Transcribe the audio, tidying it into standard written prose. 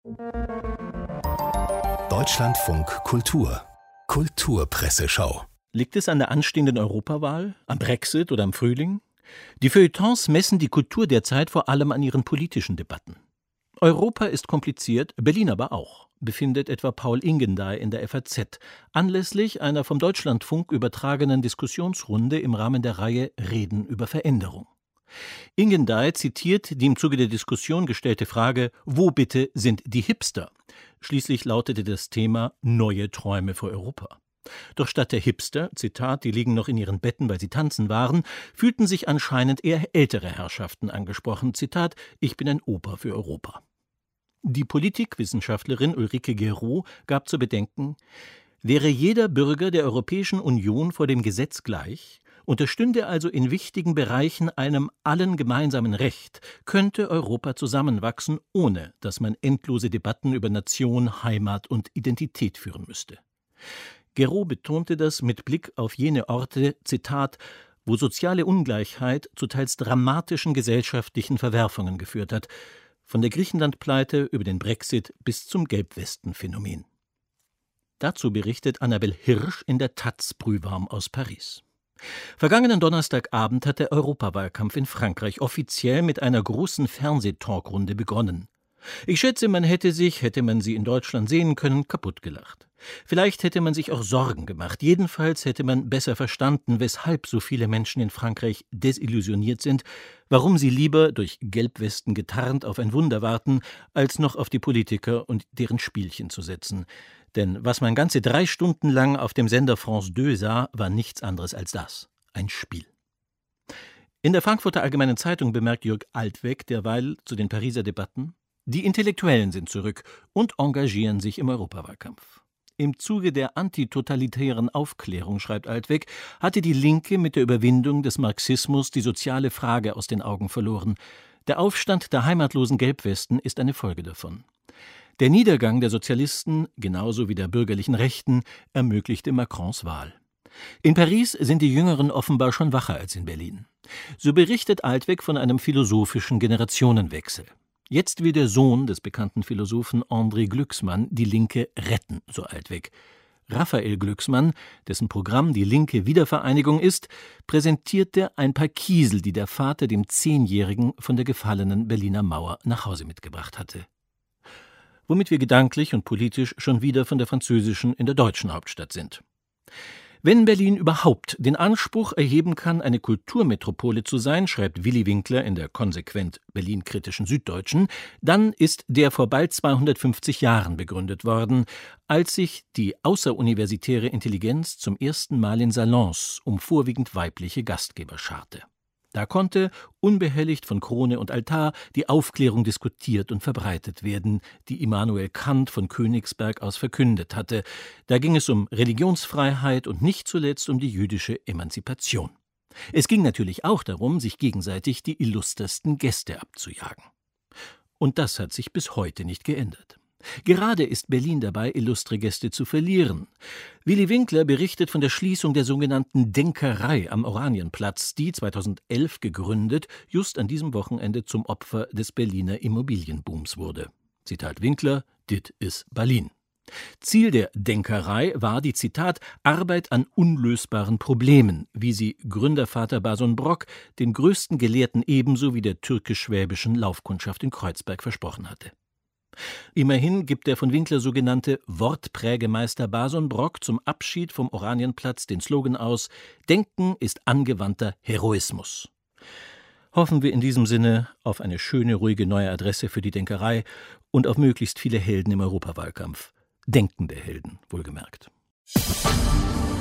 Deutschlandfunk Kultur Kulturpresseschau. Liegt es an der anstehenden Europawahl, am Brexit oder am Frühling? Die Feuilletons messen die Kultur derzeit vor allem an ihren politischen Debatten. Europa ist kompliziert, Berlin aber auch, befindet etwa Paul Ingendey in der FAZ, anlässlich einer vom Deutschlandfunk übertragenen Diskussionsrunde im Rahmen der Reihe Reden über Veränderung. Ingendey zitiert die im Zuge der Diskussion gestellte Frage: Wo bitte sind die Hipster? Schließlich lautete das Thema Neue Träume für Europa. Doch statt der Hipster, Zitat, die liegen noch in ihren Betten, weil sie tanzen waren, fühlten sich anscheinend eher ältere Herrschaften angesprochen. Zitat, ich bin ein Opa für Europa. Die Politikwissenschaftlerin Ulrike Guérot gab zu bedenken: Wäre jeder Bürger der Europäischen Union vor dem Gesetz gleich, unterstünde also in wichtigen Bereichen einem allen gemeinsamen Recht, könnte Europa zusammenwachsen, ohne dass man endlose Debatten über Nation, Heimat und Identität führen müsste. Guérot betonte das mit Blick auf jene Orte, Zitat, wo soziale Ungleichheit zu teils dramatischen gesellschaftlichen Verwerfungen geführt hat, von der Griechenland-Pleite über den Brexit bis zum Gelbwesten-Phänomen. Dazu berichtet Annabel Hirsch in der taz Brühwarm aus Paris. Vergangenen Donnerstagabend hat der Europawahlkampf in Frankreich offiziell mit einer großen Fernsehtalkrunde begonnen. Ich schätze, hätte man sie in Deutschland sehen können, kaputt gelacht. Vielleicht hätte man sich auch Sorgen gemacht. Jedenfalls hätte man besser verstanden, weshalb so viele Menschen in Frankreich desillusioniert sind, warum sie lieber durch Gelbwesten getarnt auf ein Wunder warten, als noch auf die Politiker und deren Spielchen zu setzen. Denn was man ganze 3 Stunden lang auf dem Sender France 2 sah, war nichts anderes als das: ein Spiel. In der Frankfurter Allgemeinen Zeitung bemerkt Jörg Altwegg derweil zu den Pariser Debatten: Die Intellektuellen sind zurück und engagieren sich im Europawahlkampf. Im Zuge der antitotalitären Aufklärung, schreibt Altwegg, hatte die Linke mit der Überwindung des Marxismus die soziale Frage aus den Augen verloren. Der Aufstand der heimatlosen Gelbwesten ist eine Folge davon. Der Niedergang der Sozialisten, genauso wie der bürgerlichen Rechten, ermöglichte Macrons Wahl. In Paris sind die Jüngeren offenbar schon wacher als in Berlin. So berichtet Altwegg von einem philosophischen Generationenwechsel. Jetzt will der Sohn des bekannten Philosophen André Glückmann die Linke retten, so Altwegg. Raphael Glückmann, dessen Programm die linke Wiedervereinigung ist, präsentierte ein paar Kiesel, die der Vater dem 10-Jährigen von der gefallenen Berliner Mauer nach Hause mitgebracht hatte. Womit wir gedanklich und politisch schon wieder von der französischen in der deutschen Hauptstadt sind. Wenn Berlin überhaupt den Anspruch erheben kann, eine Kulturmetropole zu sein, schreibt Willi Winkler in der konsequent Berlin-kritischen Süddeutschen, dann ist der vor bald 250 Jahren begründet worden, als sich die außeruniversitäre Intelligenz zum ersten Mal in Salons um vorwiegend weibliche Gastgeber scharte. Da konnte, unbehelligt von Krone und Altar, die Aufklärung diskutiert und verbreitet werden, die Immanuel Kant von Königsberg aus verkündet hatte. Da ging es um Religionsfreiheit und nicht zuletzt um die jüdische Emanzipation. Es ging natürlich auch darum, sich gegenseitig die illustersten Gäste abzujagen. Und das hat sich bis heute nicht geändert. Gerade ist Berlin dabei, illustre Gäste zu verlieren. Willi Winkler berichtet von der Schließung der sogenannten Denkerei am Oranienplatz, die 2011 gegründet, just an diesem Wochenende zum Opfer des Berliner Immobilienbooms wurde. Zitat Winkler, dit is Berlin. Ziel der Denkerei war die, Zitat, Arbeit an unlösbaren Problemen, wie sie Gründervater Bason Brock den größten Gelehrten ebenso wie der türkisch-schwäbischen Laufkundschaft in Kreuzberg versprochen hatte. Immerhin gibt der von Winkler sogenannte Wortprägemeister Bason Brock zum Abschied vom Oranienplatz den Slogan aus: Denken ist angewandter Heroismus. Hoffen wir in diesem Sinne auf eine schöne, ruhige neue Adresse für die Denkerei und auf möglichst viele Helden im Europawahlkampf. Denkende Helden, wohlgemerkt.